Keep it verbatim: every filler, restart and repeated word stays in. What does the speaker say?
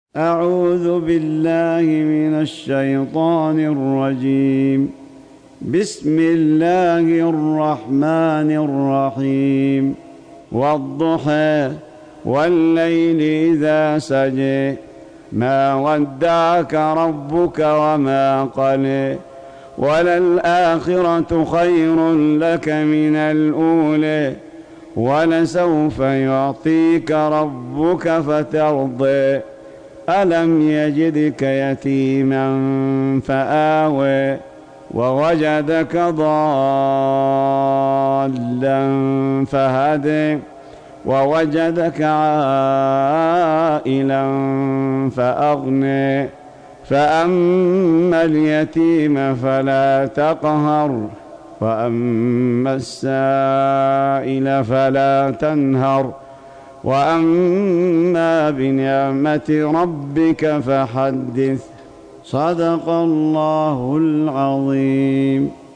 أعوذ بالله من الشيطان الرجيم. بسم الله الرحمن الرحيم. والضحى والليل إذا سجى ما ودعك ربك وما قلى وللآخرة خير لك من الأولى ولسوف يعطيك ربك فترضى ألم يجدك يتيما فآوى ووجدك ضالا فهدى ووجدك عائلا فأغنى فأما اليتيم فلا تقهر وأما السائل فلا تنهر وأما بنعمة ربك فحدث. صدق الله العظيم.